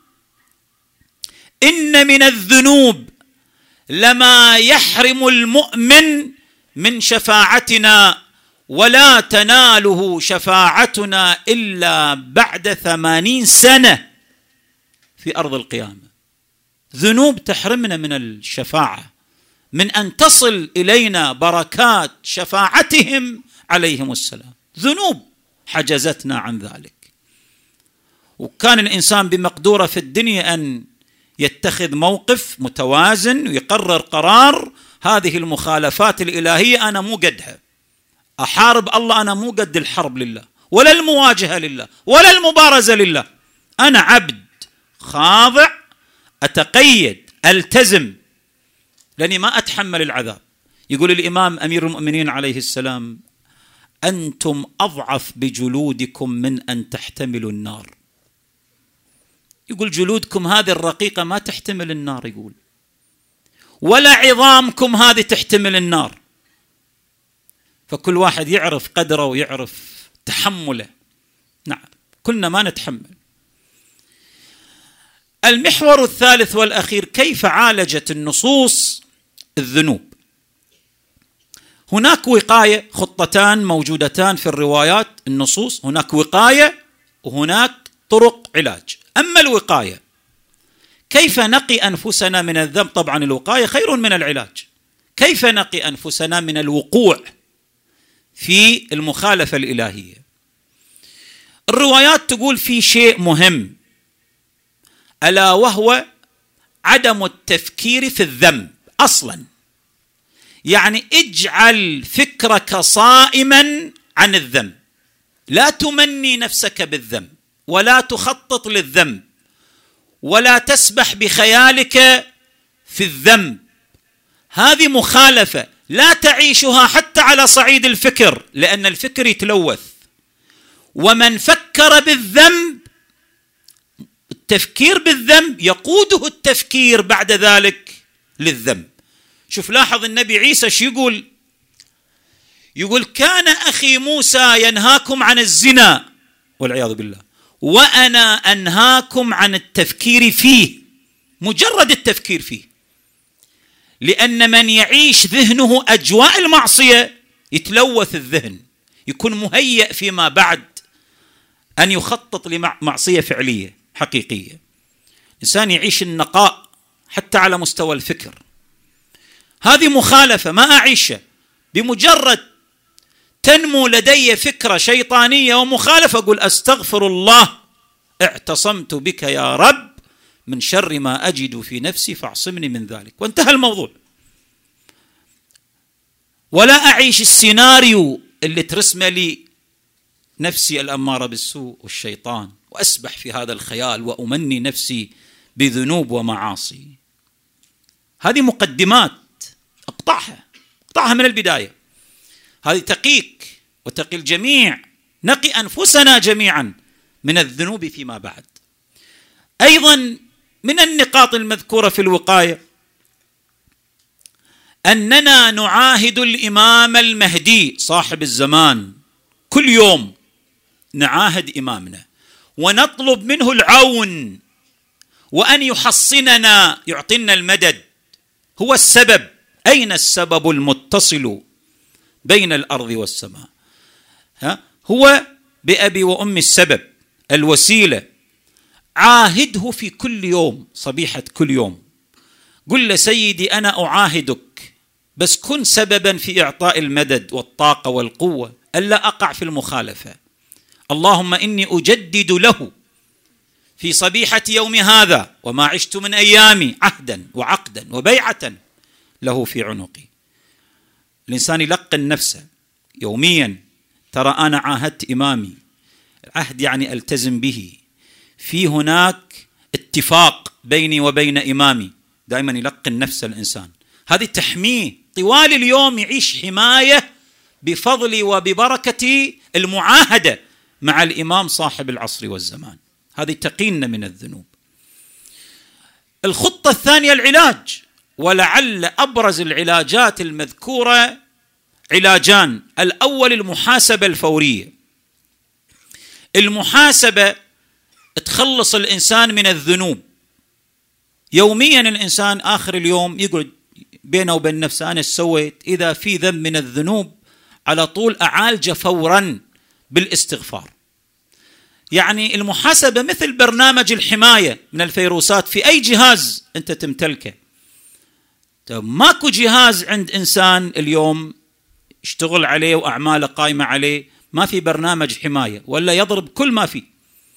إن من الذنوب لما يحرم المؤمن من شفاعتنا، ولا تناله شفاعتنا إلا بعد 80 سنة في أرض القيامة. ذنوب تحرمنا من الشفاعة، من أن تصل إلينا بركات شفاعتهم عليهم السلام. ذنوب حجزتنا عن ذلك. وكان الإنسان بمقدوره في الدنيا أن يتخذ موقف متوازن ويقرر قرار: هذه المخالفات الإلهية أنا مو قدها، أحارب الله، أنا مو قد الحرب لله ولا المواجهة لله ولا المبارزة لله، أنا عبد خاضع، أتقيد، ألتزم، لأني ما أتحمل العذاب. يقول الإمام أمير المؤمنين عليه السلام: أنتم أضعف بجلودكم من أن تحتملوا النار. يقول جلودكم هذه الرقيقة ما تحتمل النار، يقول، ولا عظامكم هذه تحتمل النار. فكل واحد يعرف قدره ويعرف تحمله. نعم، كلنا ما نتحمل. المحور الثالث والأخير: كيف عالجت النصوص الذنوب؟ هناك وقاية، خطتان موجودتان في الروايات النصوص، هناك وقاية وهناك طرق علاج. أما الوقاية، كيف نقي أنفسنا من الذنب؟ طبعا الوقاية خير من العلاج. كيف نقي أنفسنا من الوقوع في المخالفة الإلهية؟ الروايات تقول في شيء مهم، ألا وهو عدم التفكير في الذنب أصلا. يعني اجعل فكرك صائما عن الذنب، لا تمني نفسك بالذنب، ولا تخطط للذنب، ولا تسبح بخيالك في الذنب. هذه مخالفة لا تعيشها حتى على صعيد الفكر، لأن الفكر يتلوث، ومن فكر بالذنب، التفكير بالذنب يقوده التفكير بعد ذلك للذنب. شوف لاحظ النبي عيسى شو يقول كان أخي موسى ينهاكم عن الزنا والعياذ بالله، وأنا أنهاكم عن التفكير فيه، مجرد التفكير فيه، لأن من يعيش ذهنه أجواء المعصية يتلوث الذهن، يكون مهيئ فيما بعد أن يخطط لمعصية فعلية حقيقية. إنسان يعيش النقاء حتى على مستوى الفكر. هذه مخالفة ما أعيشها، بمجرد تنمو لدي فكرة شيطانية ومخالفة أقول أستغفر الله، اعتصمت بك يا رب من شر ما أجد في نفسي فاعصمني من ذلك، وانتهى الموضوع. ولا أعيش السيناريو اللي ترسم لي نفسي الأمارة بالسوء والشيطان، وأسبح في هذا الخيال وأمني نفسي بذنوب ومعاصي. هذه مقدمات اقطعها من البداية. هذه تقيك وتقي الجميع، نقي أنفسنا جميعا من الذنوب فيما بعد. أيضا من النقاط المذكورة في الوقاية أننا نعاهد الإمام المهدي صاحب الزمان، كل يوم نعاهد إمامنا ونطلب منه العون، وأن يحصننا يعطينا المدد. هو السبب. أين السبب المتصل بين الأرض والسماء؟ هو بأبي وأمي السبب، الوسيلة. عاهده في كل يوم، صبيحة كل يوم قل له سيدي أنا أعاهدك، بس كن سببا في إعطاء المدد والطاقة والقوة، ألا أقع في المخالفة. اللهم إني أجدد له في صبيحة يوم هذا وما عشت من أيامي عهدا وعقدا وبيعة له في عنقي. الإنسان يلقن نفسه يوميا، ترى أنا عاهدت إمامي، العهد يعني ألتزم به، في هناك اتفاق بيني وبين إمامي، دائما يلقن نفسه الإنسان. هذه تحميه طوال اليوم، يعيش حماية بفضل وببركة المعاهدة مع الإمام صاحب العصر والزمان. هذه تقينا من الذنوب. الخطة الثانية العلاج، ولعل أبرز العلاجات المذكورة علاجان. الأول المحاسبة الفورية. المحاسبة تخلص الإنسان من الذنوب. يوميا الإنسان آخر اليوم يقعد بينه وبين نفسه أنا سويت، إذا في ذنب من الذنوب على طول أعالجه فورا بالاستغفار. يعني المحاسبة مثل برنامج الحماية من الفيروسات في أي جهاز أنت تمتلكه. ماكو جهاز عند إنسان اليوم يشتغل عليه وأعماله قائمة عليه ما في برنامج حماية، ولا يضرب كل ما فيه.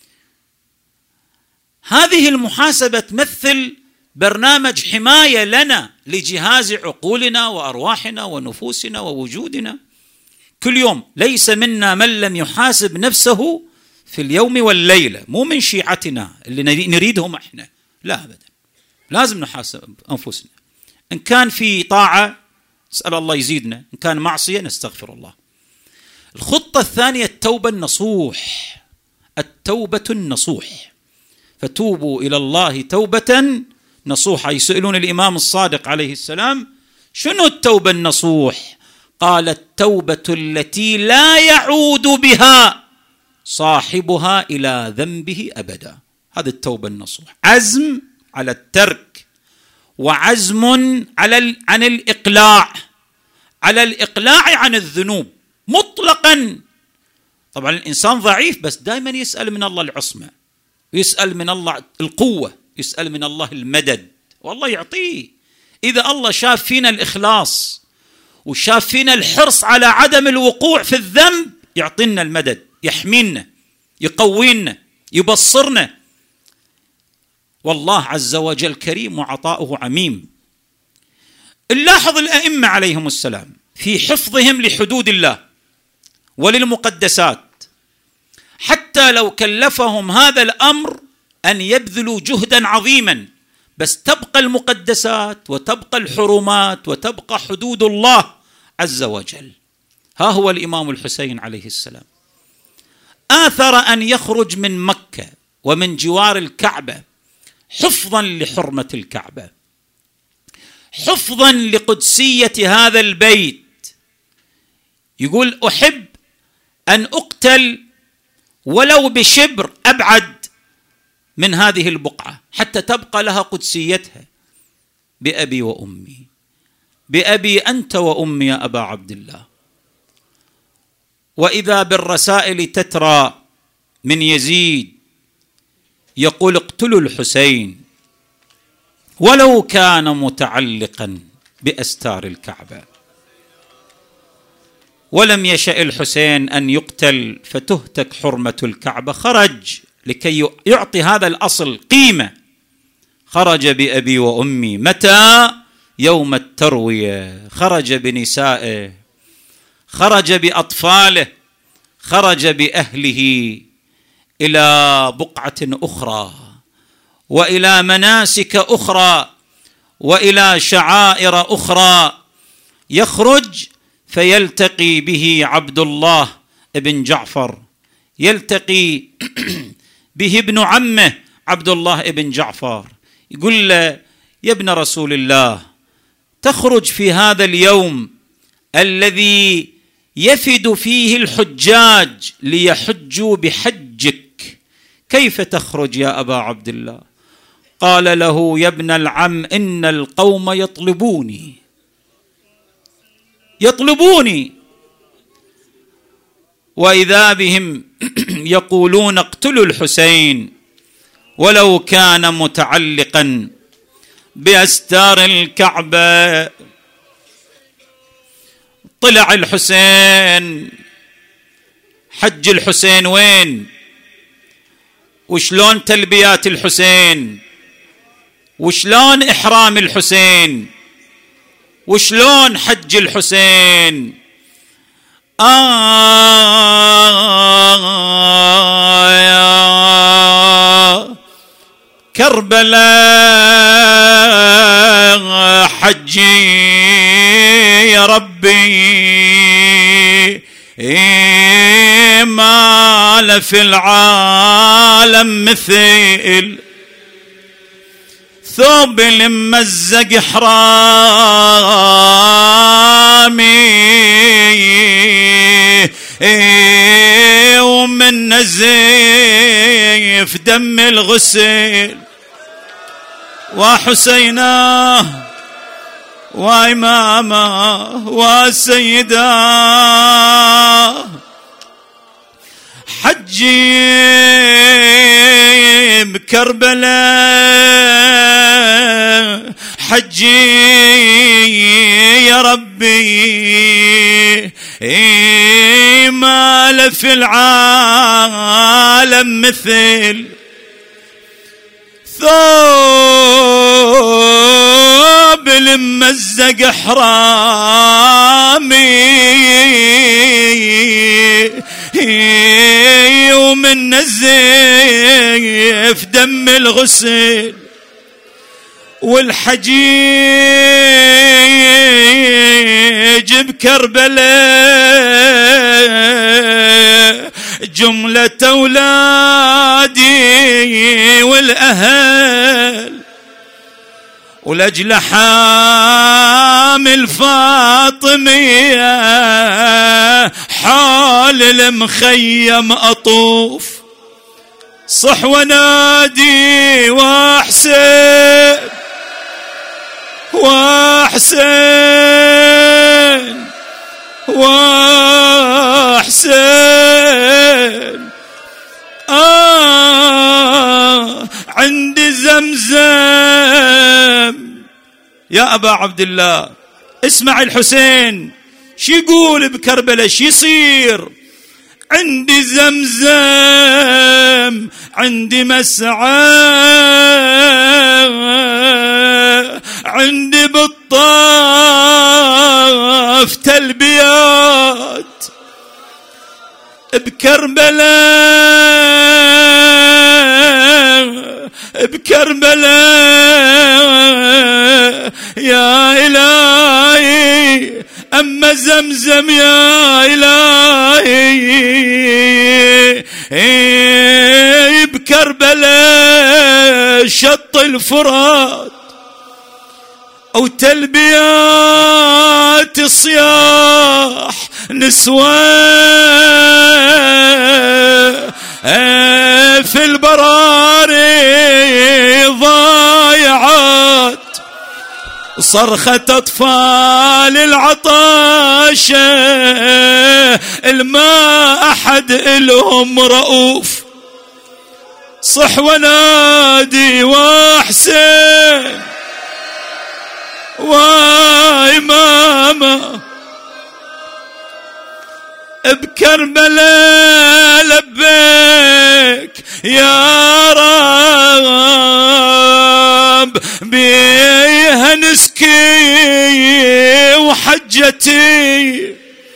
هذه المحاسبة تمثل برنامج حماية لنا لجهاز عقولنا وأرواحنا ونفوسنا ووجودنا كل يوم. ليس منا من لم يحاسب نفسه في اليوم والليلة، مو من شيعتنا اللي نريدهم احنا، لا أبدا. لازم نحاسب أنفسنا، إن كان في طاعة نسأل الله يزيدنا، إن كان معصية نستغفر الله. الخطة الثانية التوبة النصوح. التوبة النصوح، فتوبوا إلى الله توبة نصوحة. يسألون الإمام الصادق عليه السلام شنو التوبة النصوح؟ قال التوبة التي لا يعود بها صاحبها إلى ذنبه أبدا. هذا التوبة النصوح، عزم على الترك، وعزم عن الإقلاع، على الإقلاع عن الذنوب مطلقا. طبعا الإنسان ضعيف، بس دائما يسأل من الله العصمة، يسأل من الله القوة، يسأل من الله المدد، والله يعطيه. إذا الله شاف فينا الإخلاص وشاف فينا الحرص على عدم الوقوع في الذنب يعطينا المدد، يحمينا، يقوينا، يبصرنا. والله عز وجل كريم وعطاؤه عميم. نلاحظ الأئمة عليهم السلام في حفظهم لحدود الله وللمقدسات، حتى لو كلفهم هذا الأمر أن يبذلوا جهدا عظيما، بس تبقى المقدسات وتبقى الحرمات وتبقى حدود الله عز وجل. ها هو الإمام الحسين عليه السلام آثر أن يخرج من مكة ومن جوار الكعبة حفظا لحرمة الكعبة، حفظا لقدسية هذا البيت. يقول أحب أن أقتل ولو بشبر أبعد من هذه البقعة حتى تبقى لها قدسيتها. بأبي وأمي، بأبي أنت وأمي يا أبا عبد الله. وإذا بالرسائل تترى من يزيد يقول اقتلوا الحسين ولو كان متعلقا بأستار الكعبة. ولم يشأ الحسين أن يقتل فتهتك حرمة الكعبة، خرج لكي يعطي هذا الأصل قيمة. خرج بأبي وأمي. متى؟ يوم التروية. خرج بنسائه، خرج بأطفاله، خرج بأهله إلى بقعة أخرى وإلى مناسك أخرى وإلى شعائر أخرى. يخرج فيلتقي به عبد الله ابن جعفر، يلتقي به ابن عمه عبد الله ابن جعفر، يقول له يا ابن رسول الله تخرج في هذا اليوم الذي يفد فيه الحجاج ليحجوا بحجك، كيف تخرج يا أبا عبد الله؟ قال له يا ابن العم إن القوم يطلبوني وإذا بهم يقولون اقتلوا الحسين ولو كان متعلقا بأستار الكعبة. طلع الحسين. حج الحسين وين؟ وشلون تلبيات الحسين؟ وشلون إحرام الحسين؟ وشلون حج الحسين؟ يا كربلاء حجي يا ربي، ما في العالم مثل ثوب الممزق حرامي، ومن نزيف دم الغسل وحسيناه وإمامه وسيداه. حجي بكربلاء، حجي يا ربي، ما في العالم مثل ثوب الممزق حرامي، ومن نزيف دم الغسل والحجيج بكربلاء، جملة أولادي والأهل، ولأجل حامل فاطمية حال المخيم أطوف، صح ونادي وحسين وحسين وحسين. عند زمزم يا أبا عبد الله. اسمع الحسين شي يقول بكربلاء، شي يصير عندي زمزم، عندي مسعى، عندي بالطريق طاف تلبيات بكربلاء بكربلاء يا إلهي، أما زمزم يا إلهي بكربلاء شط الفرات، أو تلبيات صياح نسوان في البراري ضايعات، صرخة أطفال العطاشة الماء أحد إلهم رؤوف، صح ونادي وحسين وإمامة بكربلاء لبيك يا رب، بيها نسكي وحجتي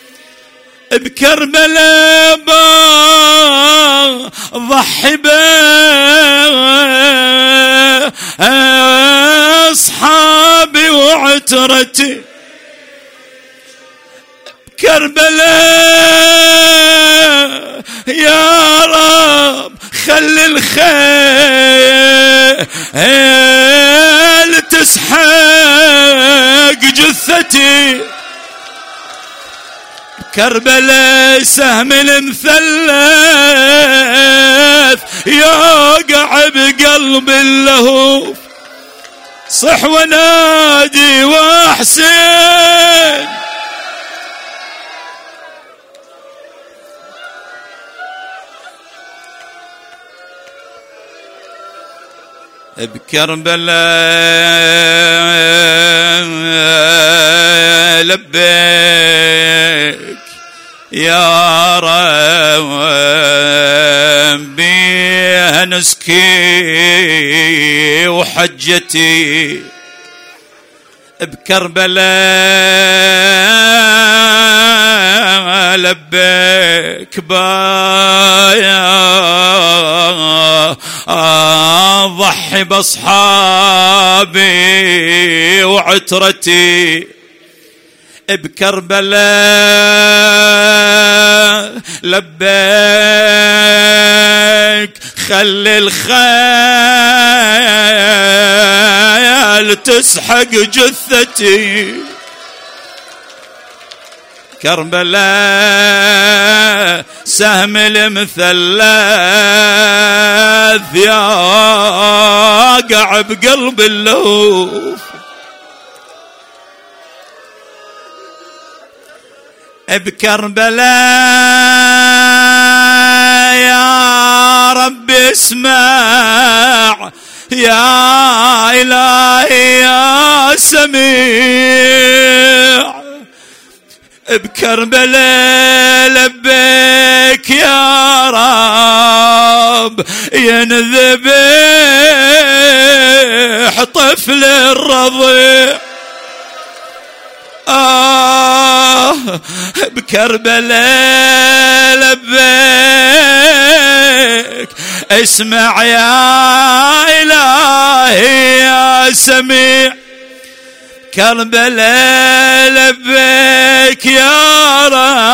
بكربلاء ضحي أصحابي وعترتي كربلاء يا رب، خلي الخيل تسحق جثتي كربلاء، سهم المثلث يوقع بقلب اللهوف، صح ونادي وحسين بكربلاء لبيك يا رب، بيها نسكي وحجتي بكربلاء لبيك بايا ضحي بأصحابي وعترتي بكربلاء لبيك، خلي الخيل تسحق جثتي كربلاء، سهم المثلث يقع بقلب اللهوف بكربلاء يا رب اسمع يا إلهي يا سميع، بكربلاء لبيك يا رب، ينذبح طفل الرضيع بكربلاء لبيك، اسمع يا إلهي يا سميع، كربلاء لبيك يا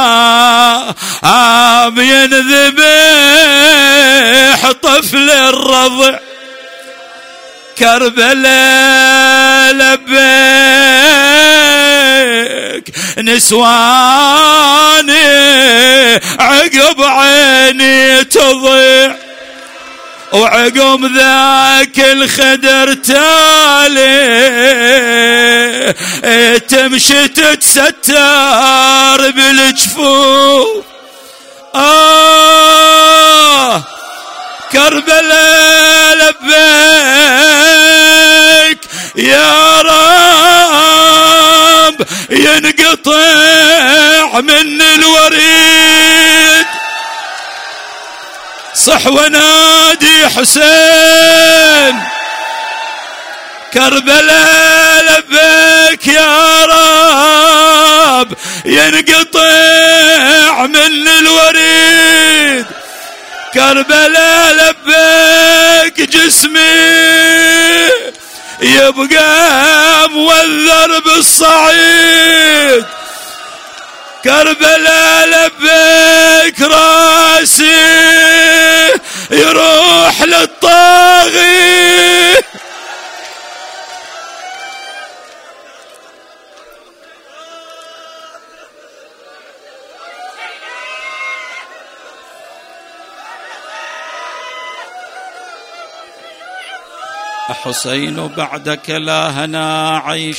رب، ينذبح طفل الرضع كربلاء لبيك، نسواني عقب عيني تضيع، وعقب ذاك الخدر تالي تمشي تتستر بالجفوف. كربلاء لبيك يا رب، ينقطع من الوريد، صح ونادي حسين كربلاء لبيك يا رب ينقطع من الوريد، كربلاء لبيك جسمي يبقى مولر بالصعيد، كربلاء لبيك راسي يروح للطاغي. حسين بعدك لا هنا عيش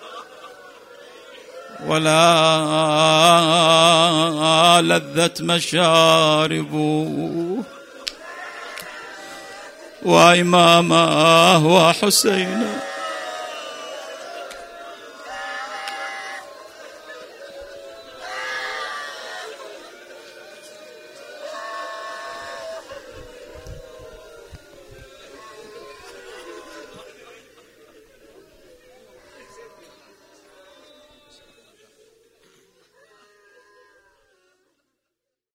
ولا لذة مشارب، وإمامه وحسين